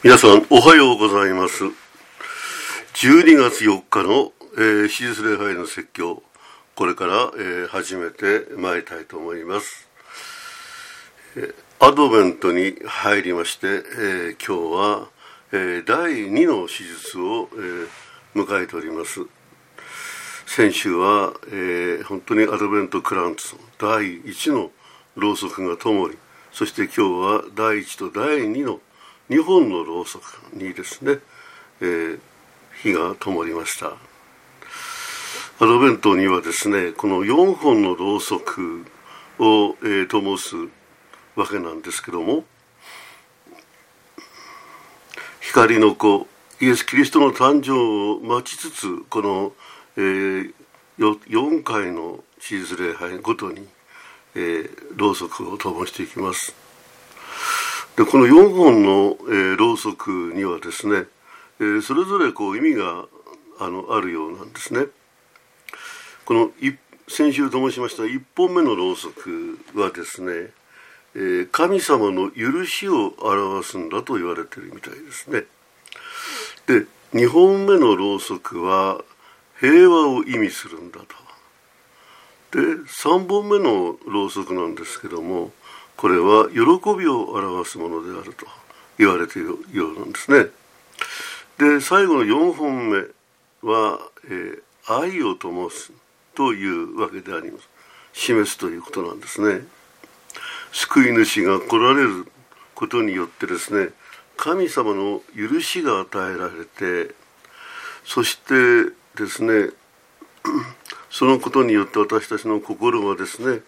皆さんおはようございます。12月4日の、手術礼拝の説教、これから、始めてまいりたいと思います。アドベントに入りまして、今日は、第2の手術を、迎えております。先週は、本当にアドベントクランツ第1のろうそくが灯り、そして今日は第1と第2の2本のろうそくにですね、火が灯りました。アドベントにはですね、この4本のろうそくを、灯すわけなんですけども、光の子イエス・キリストの誕生を待ちつつ、この、4回の手術礼拝ごとに、ろうそくを灯していきます。でこの4本の、ろうそくにはですね、それぞれこう意味があるようなんですね。この先週と申しました1本目のろうそくはですね、神様の許しを表すんだと言われているみたいですね。で2本目のろうそくは平和を意味するんだと。で3本目のろうそくなんですけども、これは喜びを表すものであると言われているようなんですね。で最後の4本目は、愛を灯すというわけであります。示すということなんですね。救い主が来られることによってですね、神様の許しが与えられて、そしてですね、そのことによって私たちの心はですね、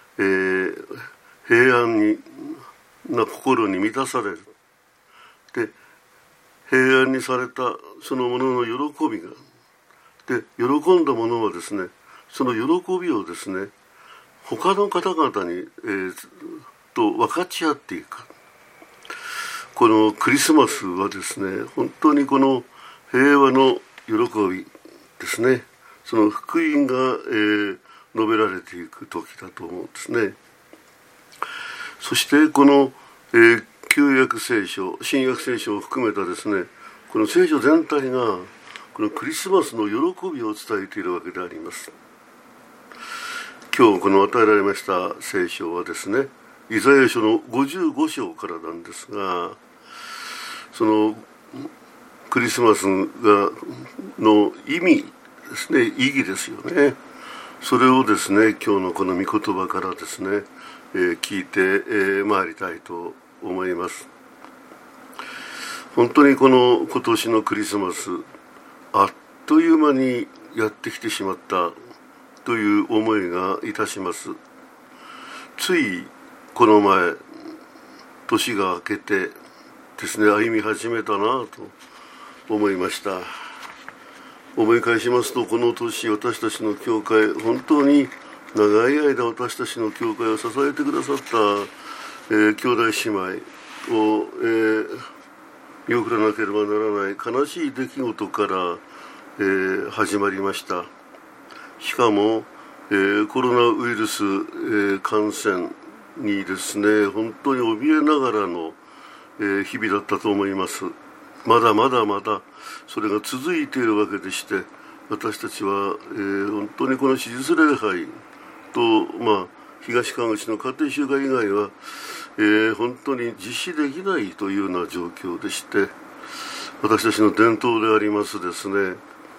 平安な心に満たされる。で平安にされたそのものの喜びが、で喜んだものはですね、その喜びをですね、他の方々に、と分かち合っていく。このクリスマスはですね、本当にこの平和の喜びですね、その福音が、述べられていく時だと思うんですね。そしてこの、旧約聖書、新約聖書を含めたですね、この聖書全体がこのクリスマスの喜びを伝えているわけであります。今日この与えられました聖書はですね、イザヤ書の55章からなんですが、そのクリスマスの意味ですね、意義ですよね。それをですね、今日のこの御言葉からですね、聞いてまいりたいと思います。本当にこの今年のクリスマス、あっという間にやってきてしまったという思いがいたします。ついこの前、年が明けてですね、歩み始めたなと思いました。思い返しますと、この年私たちの教会、本当に長い間私たちの教会を支えてくださった、兄弟姉妹を、見送らなければならない悲しい出来事から、始まりました。しかも、コロナウイルス、感染にですね、本当に怯えながらの、日々だったと思います。まだそれが続いているわけでして、私たちは、本当にこの手術礼拝と、東川口の家庭集会以外は、本当に実施できないというような状況でして、私たちの伝統でありますですね、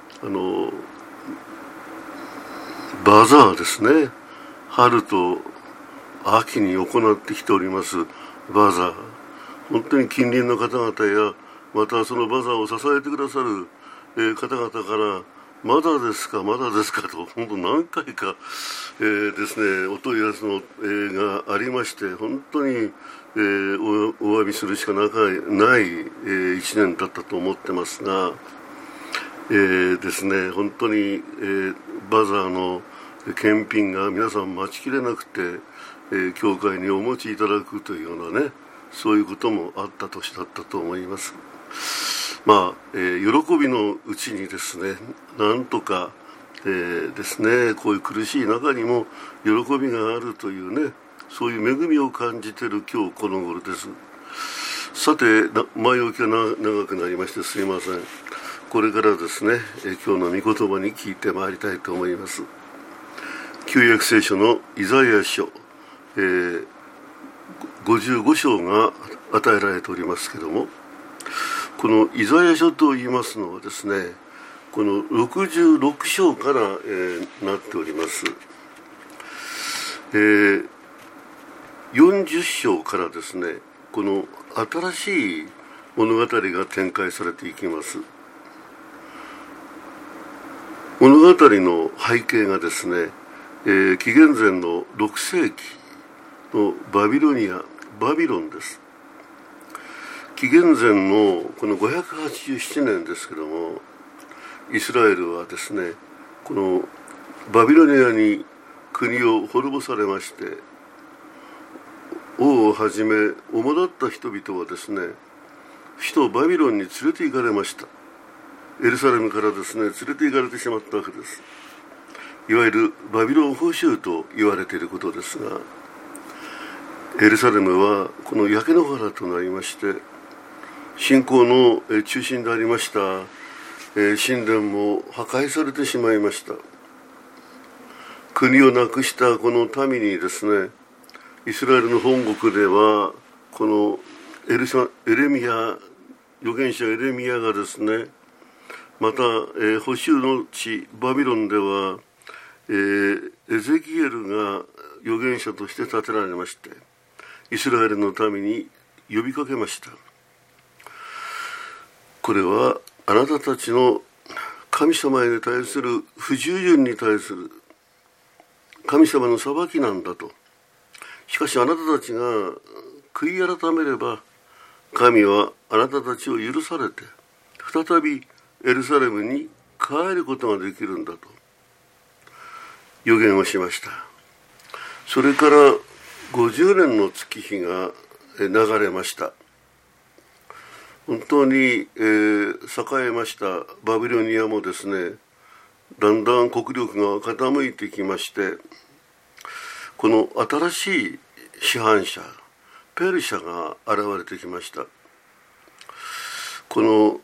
バザーですね、春と秋に行ってきておりますバザー、本当に近隣の方々や、またそのバザーを支えてくださる、方々からまだですかと本当何回か、ですね、お問い合わせの、がありまして、本当に、お詫びするしかない、一年だったと思ってますが、ですね、本当に、バザーの検品が皆さん待ちきれなくて、教会にお持ちいただくというようなね、そういうこともあった年だったと思います。喜びのうちにですね、なんとか、ですね、こういう苦しい中にも喜びがあるというね、そういう恵みを感じている今日この頃です。 さて前置きが長くなりましてすいません。これからですね、今日の御言葉に聞いてまいりたいと思います。旧約聖書のイザヤ書、55章が与えられておりますけども、このイザヤ書といいますのはですね、この66章から、なっております。40章からですね、この新しい物語が展開されていきます。物語の背景がですね、紀元前の6世紀のバビロンです。紀元前のこの587年ですけども、イスラエルはですね、このバビロニアに国を滅ぼされまして、王をはじめ主だった人々はですね、首都バビロンに連れて行かれました。エルサレムからですね、連れて行かれてしまったわけです。いわゆるバビロン捕囚と言われていることですが、エルサレムはこの焼け野原となりまして、信仰の中心でありました神殿も破壊されてしまいました。国をなくしたこの民にですね、イスラエルの本国ではこの預言者エレミヤがですね、また、捕囚の地バビロンでは、エゼキエルが預言者として立てられまして、イスラエルの民に呼びかけました。これはあなたたちの神様に対する不従順に対する神様の裁きなんだと。しかしあなたたちが悔い改めれば、神はあなたたちを許されて再びエルサレムに帰ることができるんだと予言をしました。それから50年の月日が流れました。本当に、栄えましたバビロニアもですね、だんだん国力が傾いてきまして、この新しい支配者ペルシャが現れてきました。この、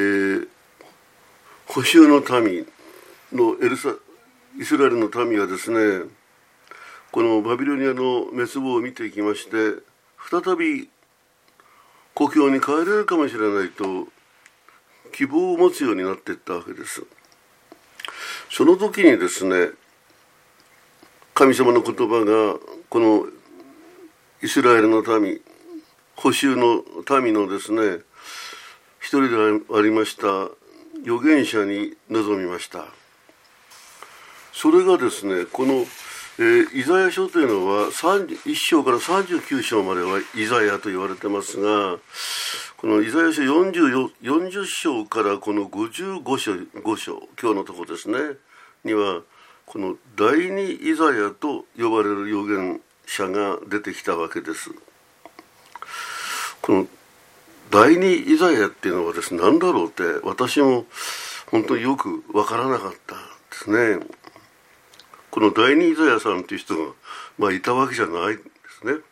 捕囚の民のイスラエルの民はですね、このバビロニアの滅亡を見ていきまして、再び故郷に帰れるかもしれないと希望を持つようになっていったわけです。その時にですね、神様の言葉がこのイスラエルの民、捕囚の民のですね、一人でありました預言者に臨みました。それがですね、この、イザヤ書というのは1章から39章まではイザヤと言われてますが、このイザヤ書40章からこの55章、今日のところですねには、この第二イザヤと呼ばれる預言者が出てきたわけです。この第二イザヤっていうのはですね、何だろうって私も本当によくわからなかったですね。この第二イザヤさんという人が、いたわけじゃないんですね。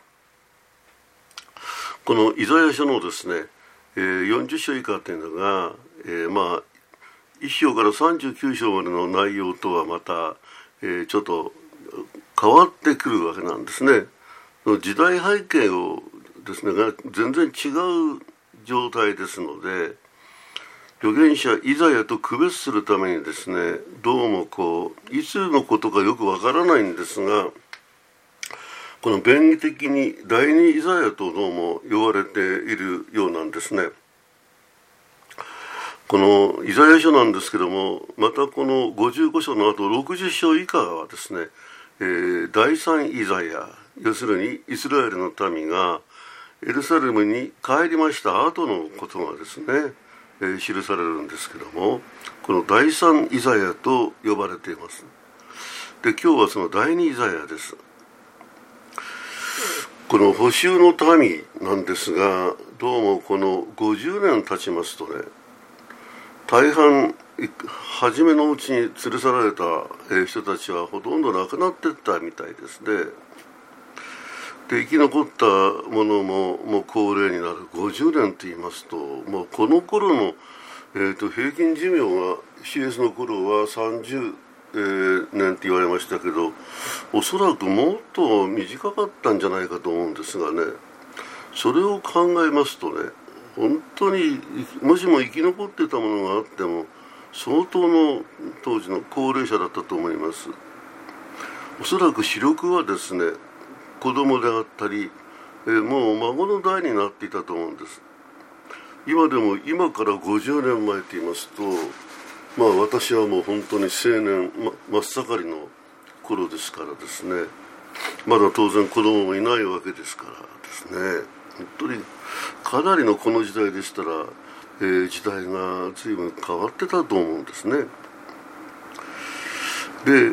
このイザヤ書のですね、40章以下っていうのが、1章から39章までの内容とはまた、ちょっと変わってくるわけなんですね。時代背景をですねが全然違う状態ですので、預言者イザヤと区別するためにですね、どうもいつのことかよくわからないんですが、この便宜的に第二イザヤとどうも呼ばれているようなんですね。このイザヤ書なんですけども、またこの55章の後60章以下はですね、第三イザヤ、要するにイスラエルの民がエルサレムに帰りました後のことがですね、記されるんですけども、この第三イザヤと呼ばれています。で、今日はその第二イザヤです。この捕囚の民なんですが、どうもこの50年経ちますとね、大半初めのうちに連れ去られた人たちはほとんど亡くなっていったみたいですね。 で生き残ったものももう高齢になる50年といいますと、もうこの頃の、平均寿命が CS の頃は30、年って言われましたけど、おそらくもっと短かったんじゃないかと思うんですがね、それを考えますとね、本当にもしも生き残ってたものがあっても相当の当時の高齢者だったと思います。おそらく視力はですね、子供であったり、もう孫の代になっていたと思うんです。今でも今から50年前と言いますと、私はもう本当に青年、真っ盛りの頃ですからですね、まだ当然子供もいないわけですからですね、本当にかなりのこの時代でしたら、時代が随分変わってたと思うんですね。で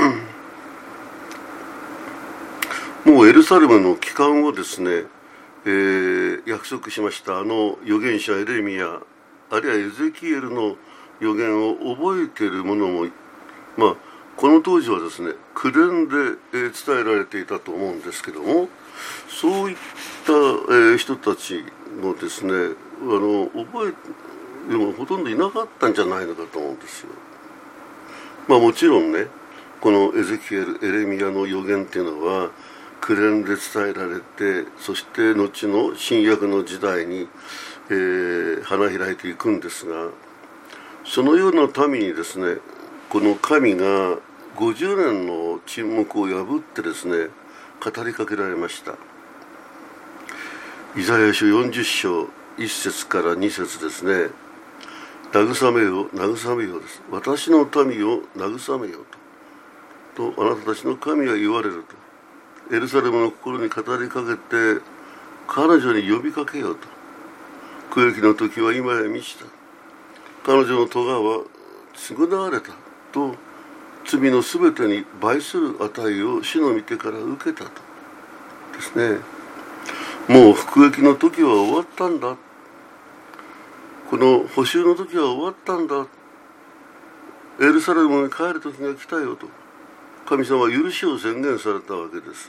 もうエルサレムの帰還をですね、約束しましたあの預言者エレミヤ、あるいはエゼキエルの預言を覚えている者も、この当時はですね口伝で、伝えられていたと思うんですけども、そういった、人たちもですね覚えでもほとんどいなかったんじゃないのかと思うんですよ。もちろんね、このエゼキエル、エレミヤの預言っていうのは口伝で伝えられて、そして後の新約の時代に、花開いていくんですが、そのような民にですね、この神が50年の沈黙を破ってですね語りかけられました。イザヤ書40章1節から2節ですね。慰めよ慰めよです。私の民を慰めよとあなたたちの神は言われると、エルサレムの心に語りかけて彼女に呼びかけようと。苦役の時は今や満ちた。彼女の咎は償われたと、罪のすべてに倍する値を主の御手から受けたとですね。もう服役の時は終わったんだ。この補修の時は終わったんだ。エルサレムに帰る時が来たよと神様は許しを宣言されたわけです。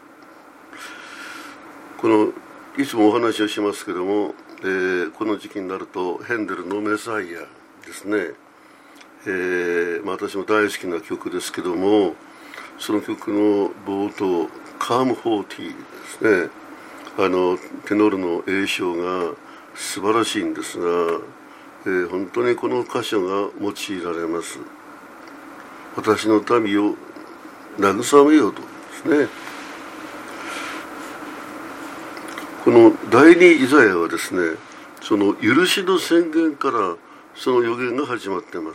このいつもお話をしますけども、この時期になるとヘンデルのメサイアですね、私も大好きな曲ですけども、その曲の冒頭カーム40ですね、テノールの栄唱が素晴らしいんですが、本当にこの箇所が用いられます。私の民を慰めようとですね。この第二イザヤはですね、その許しの宣言からその予言が始まっています。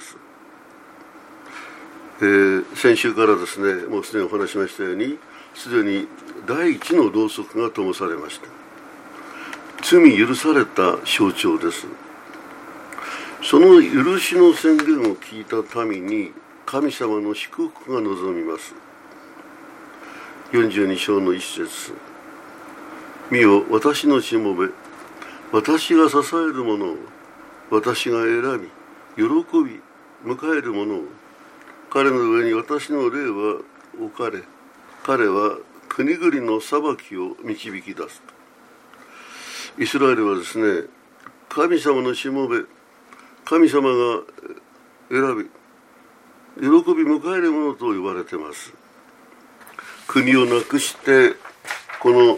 先週からですね、もうすでにお話ししましたように、すでに第一のろうそくが灯されました。罪許された象徴です。その許しの宣言を聞いた民に神様の祝福が望みます。42章の一節、見よ私のしもべ、私が支える者を私が選び喜び迎える者を、彼の上に私の霊は置かれ、彼は国々の裁きを導き出す。イスラエルはですね、神様のしもべ、神様が選び喜び迎えるものと言われています。国をなくしてこの、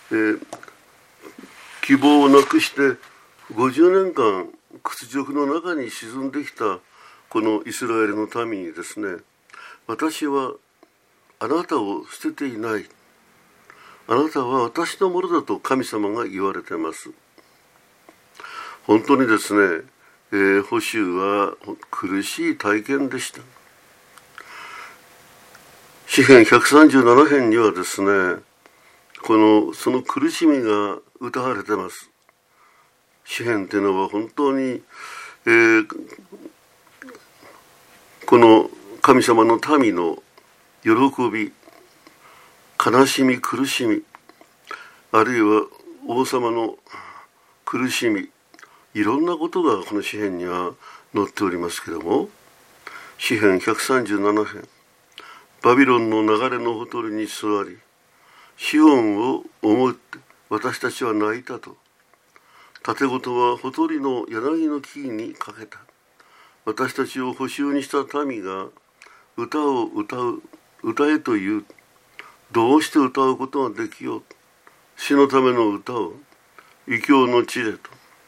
希望をなくして50年間屈辱の中に沈んできたこのイスラエルの民にですね、私はあなたを捨てていない、あなたは私のものだと神様が言われています。本当にですね、補修は苦しい体験でした。詩編137編にはですね、その苦しみが歌われています。詩編というのは本当に、この神様の民の喜び、悲しみ、苦しみ、あるいは王様の苦しみ、いろんなことがこの詩編には載っておりますけれども、詩編137編、バビロンの流れのほとりに座り、 シオンを思って私たちは泣いたと。盾事はほとりの柳の木にかけた。私たちを捕囚にした民が歌を歌えという。どうして歌うことができよう。死のための歌を異教の地でと。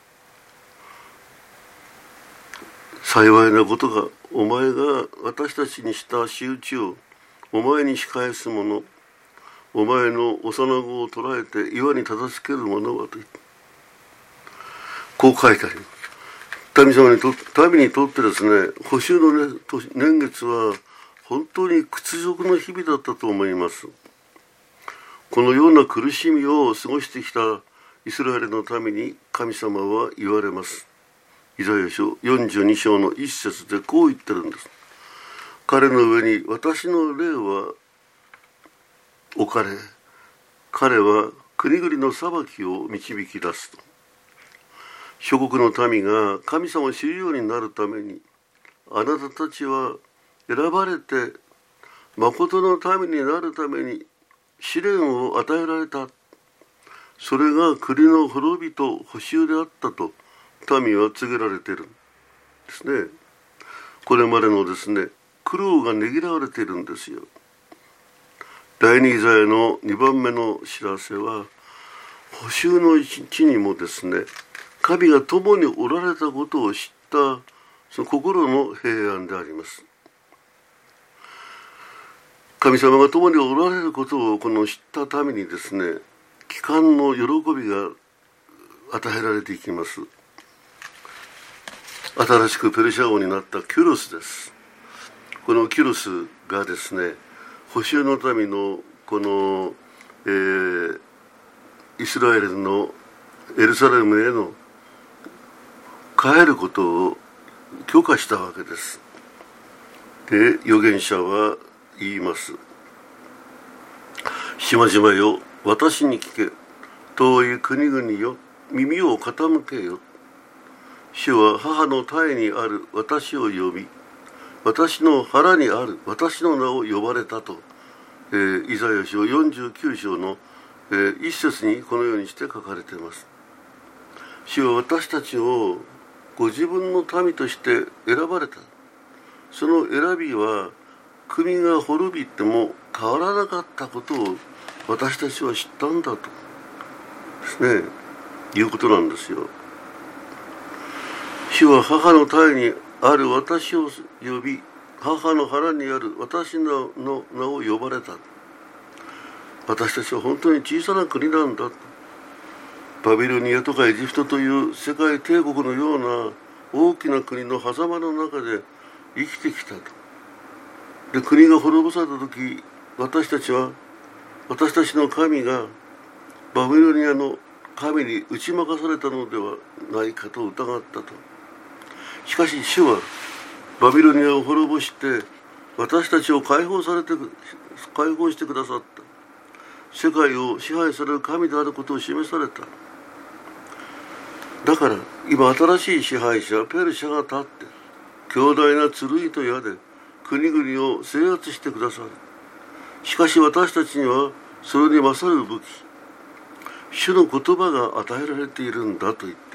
幸いなことが、お前が私たちにした仕打ちをお前に仕返す者、お前の幼子を捕らえて岩に叩きつける者はと言って、こう書いてあります。民にとってですね、捕囚の年月は本当に屈辱の日々だったと思います。このような苦しみを過ごしてきたイスラエルのために神様は言われます。イザヤ書42章の一節でこう言ってるんです。彼の上に私の霊は置かれ、彼は国々の裁きを導き出すと。諸国の民が神様を知るようになるために、あなたたちは選ばれて誠の民になるために試練を与えられた。それが国の滅びと捕囚であったと民は告げられているんですね。これまでのですね、苦労がねぎらわれているんですよ。第二イザヤの2番目の知らせは、捕囚の地にもですね、神が共におられたことを知ったその心の平安であります。神様が共におられることをこの知った民にですね、帰還の喜びが与えられていきます。新しくペルシャ王になったキュロスです。このキュロスがですね、捕囚の民のこの、イスラエルのエルサレムへの帰ることを許可したわけです。で、預言者は言います。島々よ、私に聞け。遠い国々よ、耳を傾けよ。主は母の胎にある私を呼び、私の腹にある私の名を呼ばれたと、イザヤ書49章の、一節にこのようにして書かれています。主は私たちをご自分の民として選ばれた。その選びは国が滅びても変わらなかったことを私たちは知ったんだとですね、いうことなんですよ。主は母の胎にある私を呼び、母の腹にある私の名を呼ばれた。私たちは本当に小さな国なんだ。バビロニアとかエジプトという世界帝国のような大きな国の狭間の中で生きてきたと。で、国が滅ぼされた時、私たちの神がバビロニアの神に打ち負かされたのではないかと疑ったと。しかし主はバビロニアを滅ぼして私たちを解放してくださった。世界を支配される神であることを示された。だから今新しい支配者ペルシャが立って強大な剣と矢で国々を制圧してくださる。しかし私たちにはそれに勝る武器、主の言葉が与えられているんだと言って、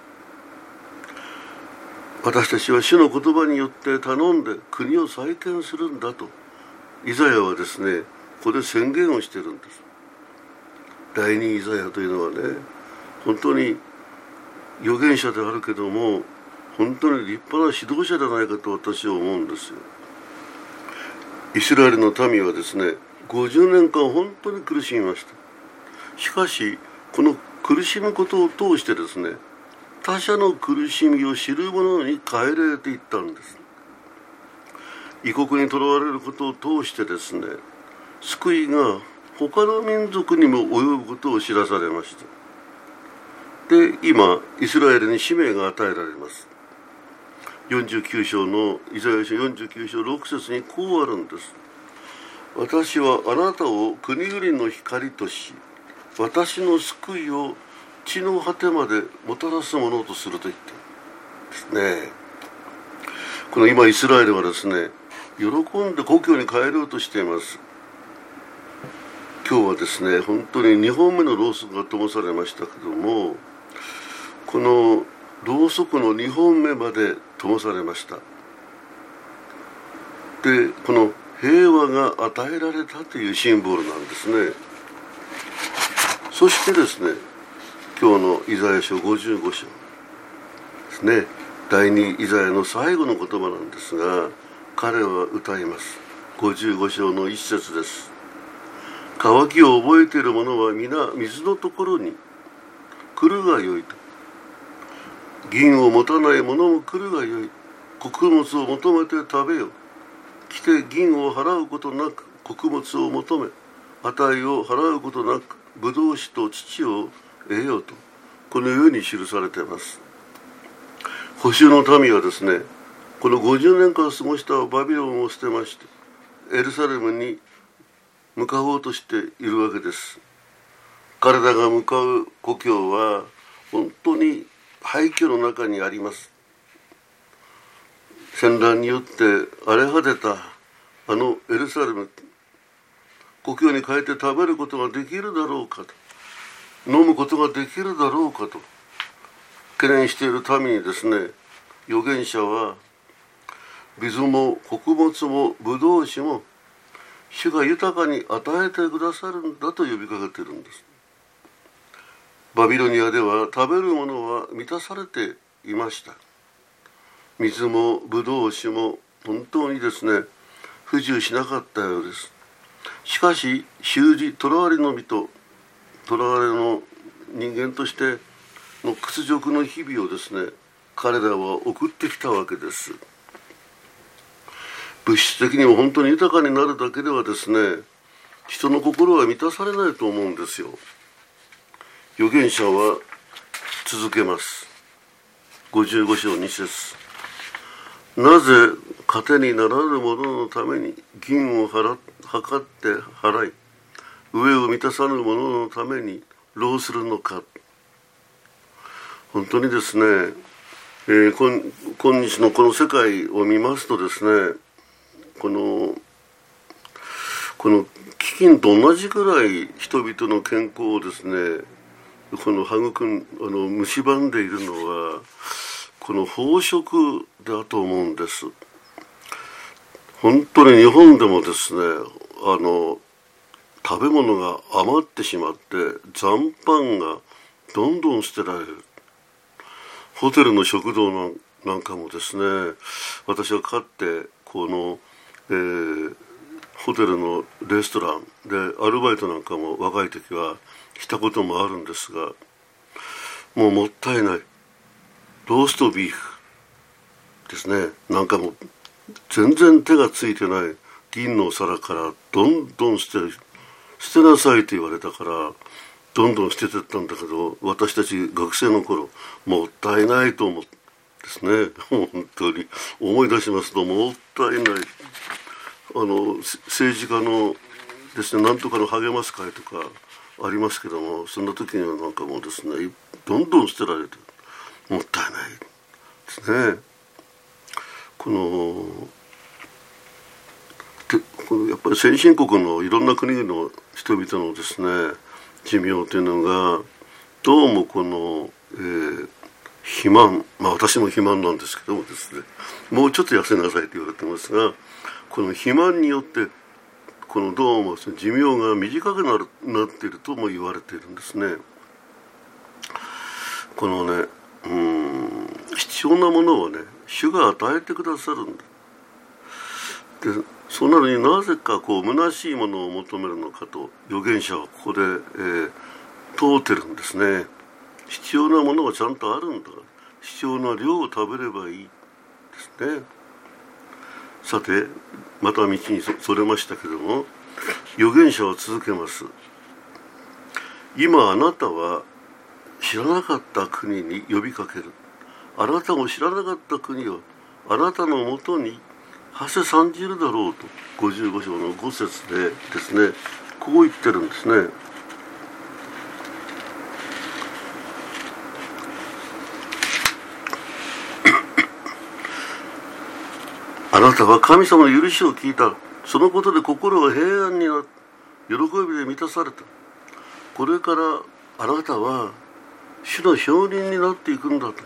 私たちは主の言葉によって頼んで国を再建するんだとイザヤはですね、ここで宣言をしているんです。第二イザヤというのはね、本当に預言者であるけども本当に立派な指導者ではないかと私は思うんですよ。イスラエルの民はですね、50年間本当に苦しみました。しかしこの苦しむことを通してですね、他者の苦しみを知る者に変えられていったんです。異国にとらわれることを通してですね、救いが他の民族にも及ぶことを知らされました。で、今イスラエルに使命が与えられます。49章のイザヤ書49章6節にこうあるんです。私はあなたを国々の光とし、私の救いを地の果てまでもたらすものとすると言ってですね。この今イスラエルはですね、喜んで故郷に帰ろうとしています。 今日はですね、本当に2本目のろうそくが灯されましたけども、このろうそくの2本目まで灯されました。で、この平和が与えられたというシンボルなんですね。そしてですね、今日のイザヤ書55章ですね、第2イザヤの最後の言葉なんですが、彼は歌います。55章の一節です。渇きを覚えている者は皆水のところに来るがよいと。銀を持たない者も来るがよい。穀物を求めて食べよ。来て銀を払うことなく穀物を求め、値を払うことなくブドウ酒と乳を得ようと、このように記されています。捕囚の民はですね、この50年間過ごしたバビロンを捨てまして、エルサレムに向かおうとしているわけです。彼らが向かう故郷は本当に廃墟の中にあります。戦乱によって荒れ果てたあのエルサレム、故郷に帰って食べることができるだろうかと、飲むことができるだろうかと懸念している民にですね、預言者は水も穀物もブドウ酒も主が豊かに与えてくださるんだと呼びかけているんです。バビロニアでは食べるものは満たされていました。水もブドウ酒も本当にですね、不自由しなかったようです。しかし囚人、囚われの身と囚われの人間としての屈辱の日々をですね、彼らは送ってきたわけです。物質的にも本当に豊かになるだけではですね、人の心は満たされないと思うんですよ。預言者は続けます。55章2節。なぜ糧にならぬ者のために銀を測って払い、飢えを満たさぬ者のために労するのか。本当にですね、今日のこの世界を見ますとですね、この飢饉と同じくらい人々の健康をですね、この育ん蝕んでいるのはこの飽食だと思うんです。本当に日本でもですね、食べ物が余ってしまって残飯がどんどん捨てられる。ホテルの食堂なんかもですね、私はかってこの、ホテルのレストランでアルバイトなんかも若い時はしたこともあるんですが、もうもったいない。ローストビーフですね、なんかもう全然手がついてない銀のお皿からどんどん捨てなさいと言われたからどんどん捨ててったんだけど、私たち学生の頃もったいないと思ってですね、本当に思い出しますともったいない。政治家のですね、なんとかの励ます会とかありますけども、そんな時にはなんかもうですね、どんどん捨てられてもったいないですね。このやっぱり先進国のいろんな国の人々のですね、寿命というのがどうもこの、肥満、私も肥満なんですけどもですね、もうちょっと痩せなさいと言われてますが、この肥満によってこのどうも寿命が短くなっているとも言われているんですね。このね、必要なものはね、主が与えてくださるんだ。で、そうなのになぜか虚しいものを求めるのかと預言者はここで、問うてるんですね。必要なものはちゃんとあるんだ。必要な量を食べればいいですね。さて、また道にそれましたけども、預言者は続けます。今あなたは知らなかった国に呼びかける。あなたを知らなかった国はあなたのもとに馳せ参じるだろうと、55章の5節でですね、こう言ってるんですね。あなたは神様の許しを聞いた。そのことで心が平安になった。 喜びで満たされた。これからあなたは主の証人になっていくんだと。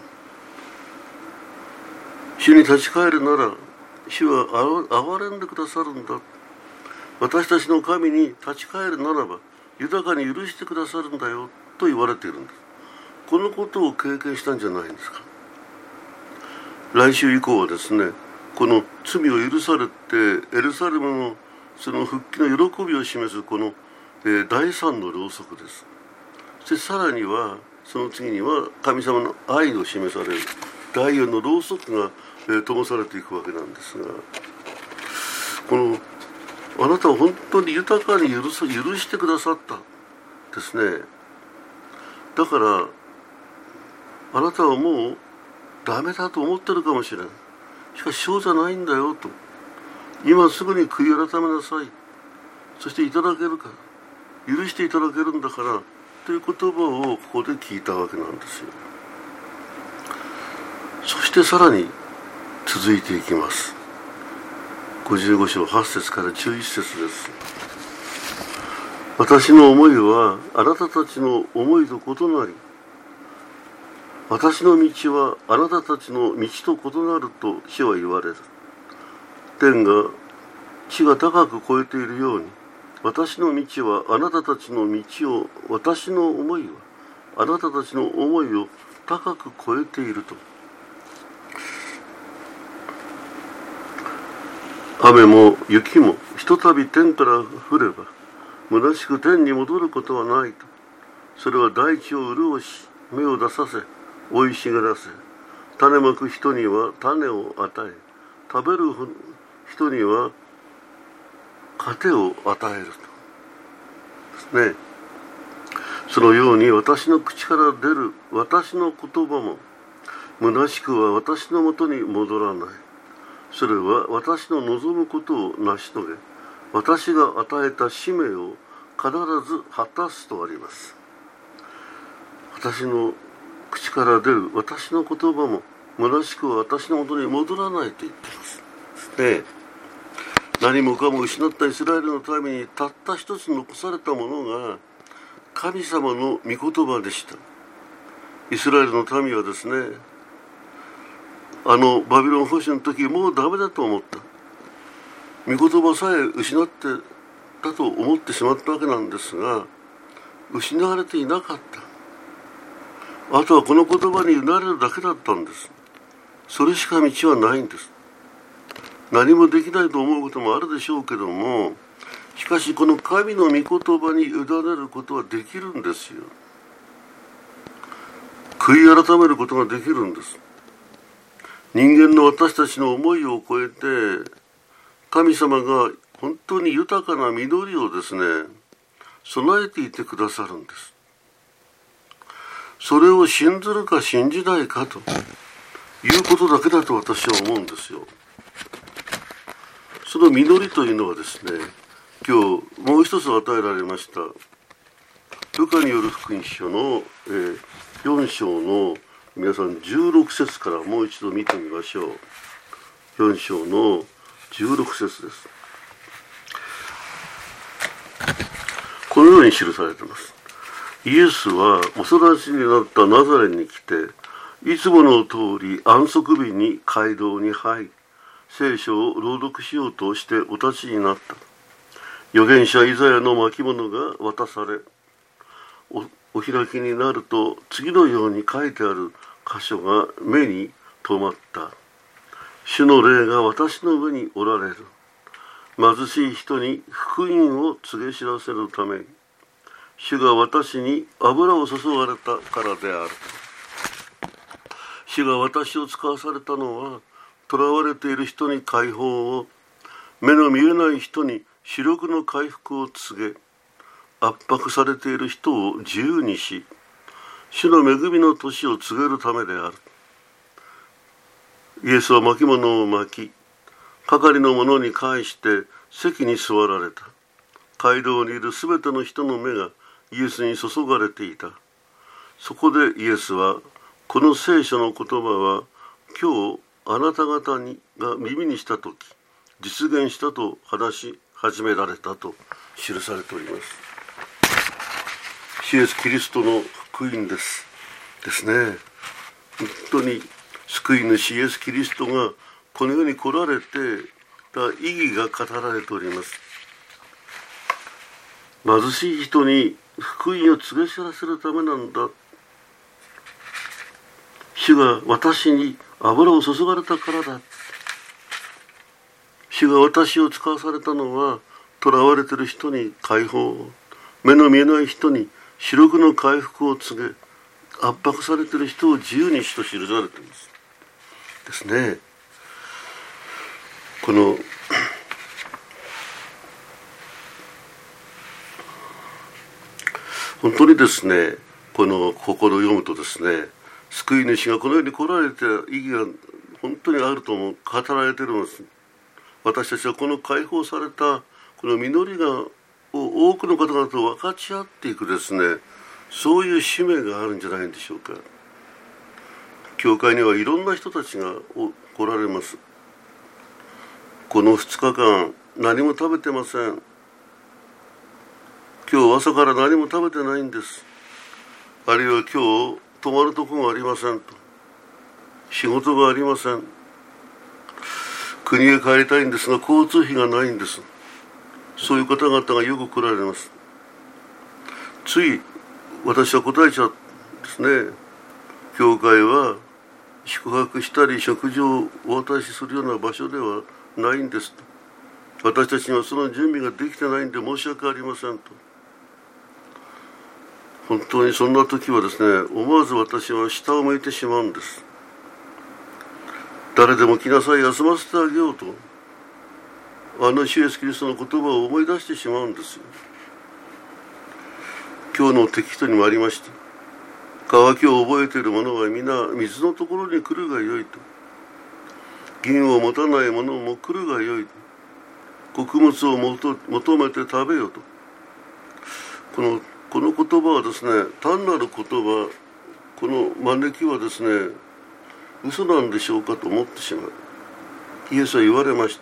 主に立ち返るなら主は憐れんでくださるんだ。私たちの神に立ち返るならば豊かに許してくださるんだよと言われているんです。このことを経験したんじゃないんですか。来週以降はですね、この罪を許されてエルサレムのその復帰の喜びを示すこの、第三のろうそくです。そしてさらにはその次には神様の愛を示される第四のろうそくが、灯されていくわけなんですが、このあなたは本当に豊かに許してくださったですね。だからあなたはもうダメだと思ってるかもしれない。しかしそうじゃないんだよと。今すぐに悔い改めなさい。そしていただけるから、許していただけるんだからという言葉をここで聞いたわけなんですよ。そしてさらに続いていきます。55章8節から11節です。私の思いはあなたたちの思いと異なり、私の道はあなたたちの道と異なると主は言われる。天が地が高く超えているように、私の道はあなたたちの道を、私の思いはあなたたちの思いを高く超えていると。雨も雪もひとたび天から降れば虚しく天に戻ることはないと。それは大地を潤し、芽を出させ、生い茂らせ、種まく人には種を与え、食べる人には糧を与えるとですね。そのように私の口から出る私の言葉も虚しくは私のもとに戻らない。それは私の望むことを成し遂げ、私が与えた使命を必ず果たすとあります。私の口から出る私の言葉も虚しくは私のもとに戻らないと言っています。で、何もかも失ったイスラエルのためにたった一つ残されたものが神様の御言葉でした。イスラエルの民はですね、バビロン捕囚の時もうダメだと思った。御言葉さえ失ってたと思ってしまったわけなんですが、失われていなかった。あとはこの言葉に委ねるだけだったんです。それしか道はないんです。何もできないと思うこともあるでしょうけども、しかしこの神の御言葉に委ねることはできるんですよ。悔い改めることができるんです。人間の私たちの思いを超えて、神様が本当に豊かな実りをですね、備えていてくださるんです。それを信ずるか信じないかということだけだと私は思うんですよ。その実りというのはですね、今日もう一つ与えられましたルカによる福音書の4章の皆さん16節からもう一度見てみましょう。4章の16節です。このように記されています。イエスはお育ちになったナザレに来て、いつもの通り安息日に街道に入り、聖書を朗読しようとしてお立ちになった。預言者イザヤの巻物が渡され、お開きになると次のように書いてある箇所が目に留まった。主の霊が私の上におられる。貧しい人に福音を告げ知らせるために、主が私に油を注がれたからである。主が私を使わされたのは、囚われている人に解放を、目の見えない人に視力の回復を告げ、圧迫されている人を自由にし、主の恵みの年を告げるためである。イエスは巻物を巻き、係の者に返して席に座られた。街道にいるすべての人の目がイエスに注がれていた。そこでイエスは、この聖書の言葉は今日あなた方が耳にしたとき実現したと話し始められたと記されております。主イエスキリストの福音ですね。本当に救い主イエスキリストがこの世に来られてた意義が語られております。貧しい人に福音を告げ知らせるためなんだ。主が私に油を注がれたからだ。主が私を使わされたのは、囚われている人に解放、目の見えない人に視力の回復を告げ、圧迫されている人を自由にしと記されていますですね。この本当にですね、この心を読むとですね、救い主がこの世に来られた意義が本当にあると語られているのです。私たちはこの解放されたこの実りを多くの方々と分かち合っていくですね、そういう使命があるんじゃないんでしょうか。教会にはいろんな人たちが来られます。この2日間何も食べてません。今日朝から何も食べてないんです。あるいは今日泊まるとこがありませんと。仕事がありません。国へ帰りたいんですが交通費がないんです。そういう方々がよく来られます。つい私は答えちゃうんですね。教会は宿泊したり食事をお渡しするような場所ではないんですと。私たちにはその準備ができてないんで申し訳ありませんと。本当にそんな時はですね、思わず私は下を向いてしまうんです。誰でも来なさい、休ませてあげようと、主イエスキリストの言葉を思い出してしまうんですよ。今日のテキストにもありました。渇きを覚えている者は皆水のところに来るがよいと。銀を持たない者も来るがよいと。穀物を求めて食べよと。この言葉はですね、単なる言葉、この招きはですね、嘘なんでしょうかと思ってしまう。イエスは言われました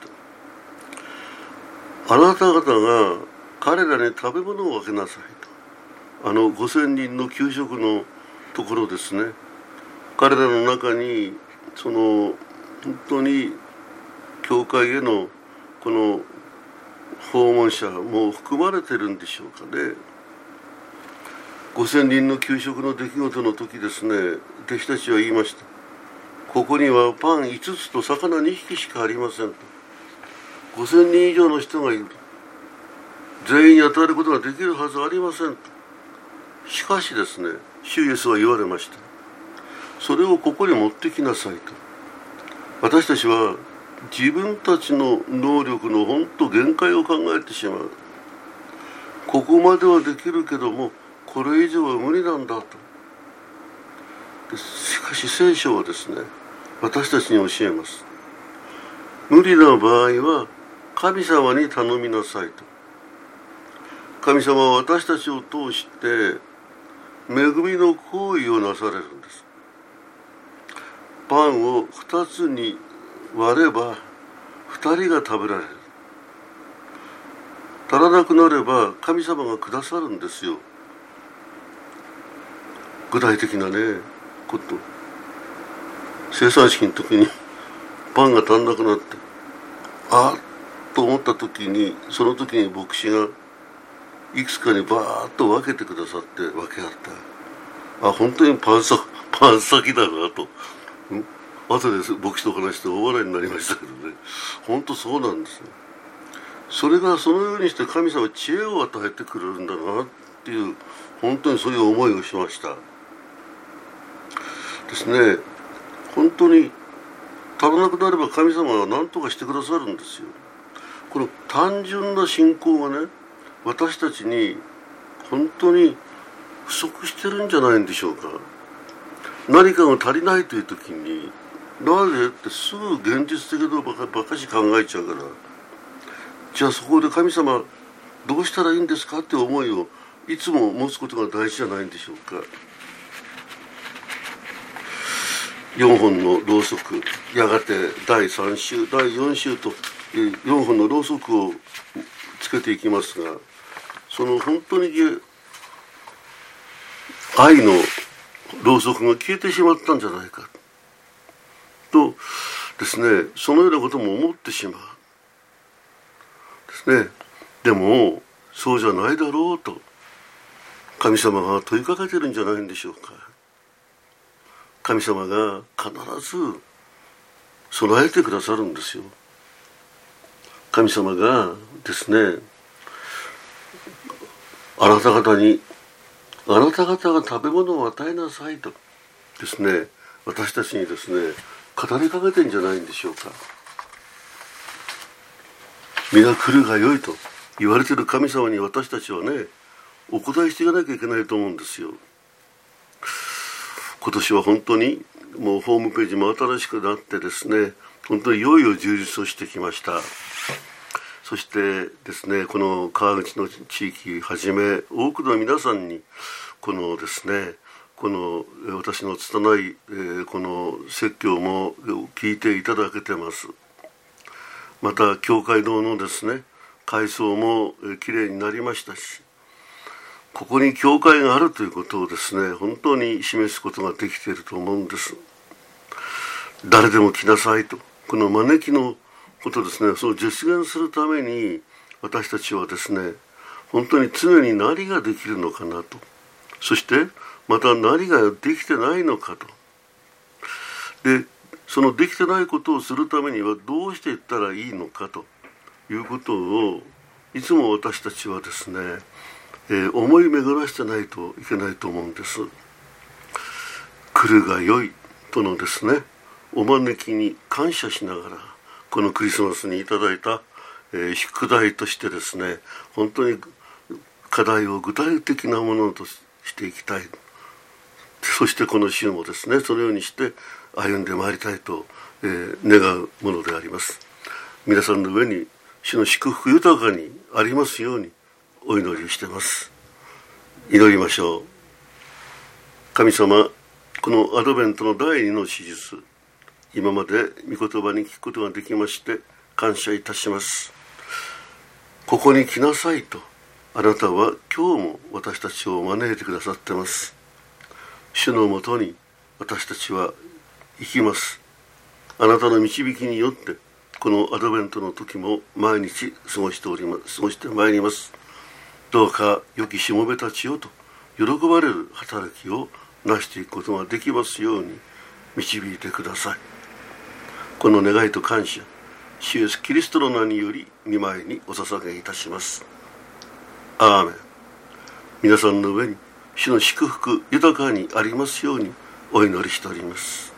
。あなた方が彼らに食べ物を分けなさいと。5000人の給食のところですね。彼らの中に本当に教会へのこの訪問者も含まれてるんでしょうかね。5000人の給食の出来事の時ですね、弟子たちは言いました。ここにはパン5つと魚2匹しかありませんと。5000人以上の人がいる。全員に与えることができるはずありませんと。しかしですね、主イエスは言われました。それをここに持ってきなさいと。私たちは自分たちの能力の本当限界を考えてしまう。ここまではできるけどもこれ以上は無理なんだと。しかし聖書はですね、私たちに教えます。無理な場合は神様に頼みなさいと。神様は私たちを通して恵みの行為をなされるんです。パンを2つに割れば2人が食べられる。足らなくなれば神様がくださるんですよ。具体的なねこと。生産式の時にパンが足んなくなって、と思った時に、その時に牧師がいくつかにバーッと分けてくださって分け合った。本当にパン先だなと。後で牧師と話して大笑いになりましたけどね。本当そうなんですよ。それがそのようにして神様は知恵を与えてくれるんだなっていう、本当にそういう思いをしましたですね。本当に足らなくなれば神様は何とかしてくださるんですよ。この単純な信仰がね、私たちに本当に不足してるんじゃないんでしょうか。何かが足りないという時に、なぜってすぐ現実的なばかし考えちゃうから、じゃあそこで神様どうしたらいいんですかって思いをいつも持つことが大事じゃないんでしょうか。4本のろうそく、やがて第4週と4本のろうそくをつけていきますが、 その本当に愛のろうそくが消えてしまったんじゃないかとですね、そのようなことも思ってしまうですね。でもそうじゃないだろうと神様が問いかけてるんじゃないんでしょうか。神様が必ず備えてくださるんですよ。神様がですね、あなた方が食べ物を与えなさいとですね、私たちにですね語りかけてんじゃないんでしょうか。身が来るがよいと言われている神様に私たちはね、お答えしていかなきゃいけないと思うんですよ。今年は本当にもうホームページも新しくなってですね、本当にいよいよ充実をしてきました。そしてですね、この川口の地域はじめ多くの皆さんにこのですね、この私の拙いこの説教も聞いていただけてます。また教会堂のですね改装もきれいになりましたし、ここに教会があるということをですね本当に示すことができていると思うんです。誰でも来なさいと、この招きのことですね、そう実現するために私たちはですね本当に常に何ができるのかなと、そしてまた何ができてないのかと、でそのできてないことをするためにはどうしていったらいいのかということをいつも私たちはですね、思い巡らしてないといけないと思うんです。来るがよいとのですねお招きに感謝しながら、このクリスマスにいただいた、宿題としてですね本当に課題を具体的なものとしていきたい。そしてこの週もですねそのようにして歩んでまいりたいと、願うものであります。皆さんの上に主の祝福豊かにありますようにお祈りしています。祈りましょう。神様、このアドベントの第2の手術、今まで御言葉に聞くことができまして感謝いたします。ここに来なさいとあなたは今日も私たちを招いてくださってます。主のもとに私たちは行きます。あなたの導きによってこのアドベントの時も毎日過ごしてまいります。どうか良きしもべたちよと喜ばれる働きを成していくことができますように導いてください。この願いと感謝、主イエスキリストの名により御前にお捧げいたします。アーメン。皆さんの上に主の祝福豊かにありますようにお祈りしております。